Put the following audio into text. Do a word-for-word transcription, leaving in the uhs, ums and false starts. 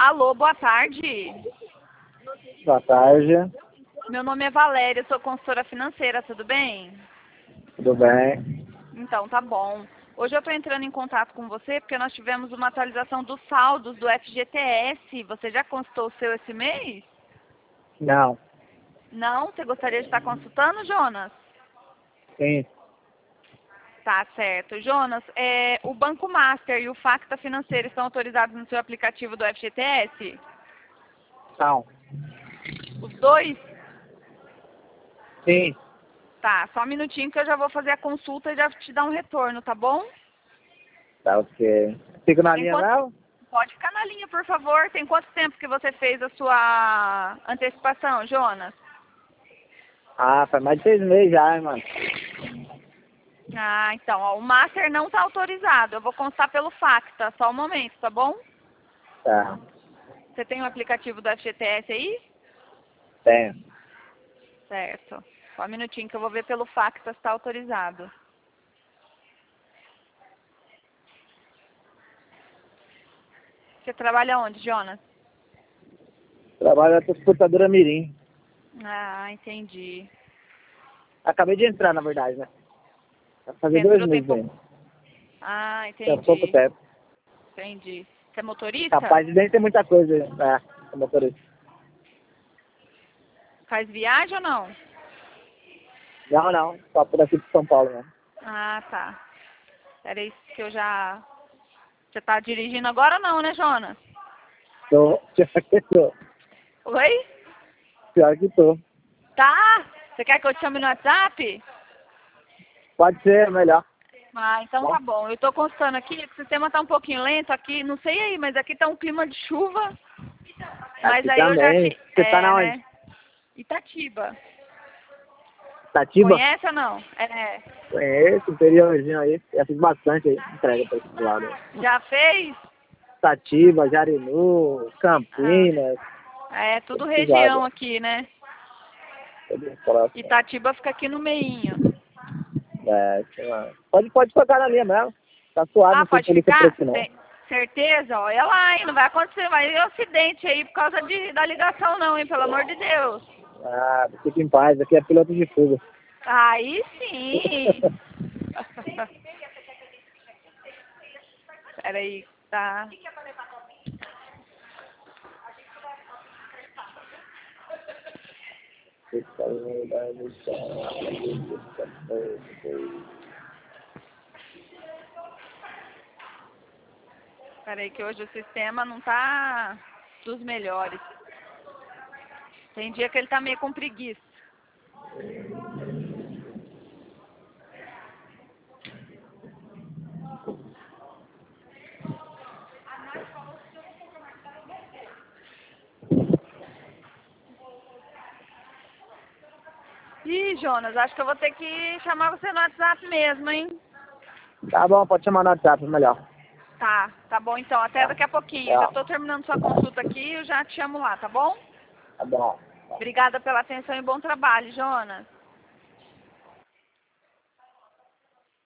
Alô, boa tarde. Boa tarde. Meu nome é Valéria, sou consultora financeira, tudo bem? Tudo bem? Então, tá bom. Hoje eu estou entrando em contato com você porque nós tivemos uma atualização dos saldos do F G T S. Você já consultou o seu esse mês? Não. Não? Você gostaria de estar consultando, Jonas? Sim. Tá certo. Jonas, é, o Banco Master e o Facta Financeiro estão autorizados no seu aplicativo do F G T S? Não. Os dois? Sim. Tá, só um minutinho que eu já vou fazer a consulta e já te dar um retorno, tá bom? Tá ok. Fico na Tem linha, quanto... não? Pode ficar na linha, por favor. Tem quanto tempo que você fez a sua antecipação, Jonas? Ah, faz mais de seis meses já, hein, mano. Ah, então, ó, o Master não está autorizado. Eu vou constar pelo Facta, só um momento, tá bom? Tá. Você tem o aplicativo do F G T S aí? Tenho. Certo. Só um minutinho que eu vou ver pelo Facta se está autorizado. Você trabalha onde, Jonas? Trabalho na transportadora Mirim. Ah, entendi. Acabei de entrar, na verdade, né? Vai fazer Você dois entrou tem meses pouco... ainda. Ah, Tem pouco entendi. tempo. Entendi. Você é motorista? Capaz de nem ter muita coisa, né? Como motorista. Faz viagem ou não? Não, não. Só por aqui de São Paulo, né? Ah, tá. Era isso que eu já... Você tá dirigindo agora ou não, né, Jonas? Tô. Pior que tô. Oi? Pior que tô. Tá? Você quer que eu te chame no WhatsApp? Pode ser melhor. Ah, então tá bom. Eu tô constando aqui, o sistema tá um pouquinho lento aqui, não sei aí, mas aqui tá um clima de chuva. Mas Aqui aí eu já também. te... Você tá É, na onde? né? Itatiba. Itatiba? Conhece ou não? É. Conheço, interiorzinho aí. Já fiz bastante aí. Entrega pra esse lado aí. Já fez? Itatiba, Jarinu, Ah, Campinas. é tudo Esses lados, região aqui, né? todos próximos. Itatiba fica aqui no meinho. É, sei lá. Pode, pode tocar na linha mesmo. Tá suave, Ah, não tem pode polícia ficar? preto não. Tem certeza? Olha lá, hein? Não vai acontecer mais acidente aí por causa de, da ligação não, hein? Pelo amor de Deus. Ah, fica em paz, aqui é piloto de fuga. Aí sim. Peraí, tá. Peraí que hoje o sistema não tá dos melhores. Tem dia que ele tá meio com preguiça. Ih, Jonas, acho que eu vou ter que chamar você no WhatsApp mesmo, hein? Tá bom, pode chamar no WhatsApp, melhor. Tá, tá bom então. Até daqui a pouquinho. Eu já tô terminando sua consulta aqui e eu já te chamo lá, tá bom? Tá bom. Obrigada pela atenção e bom trabalho, Jonas.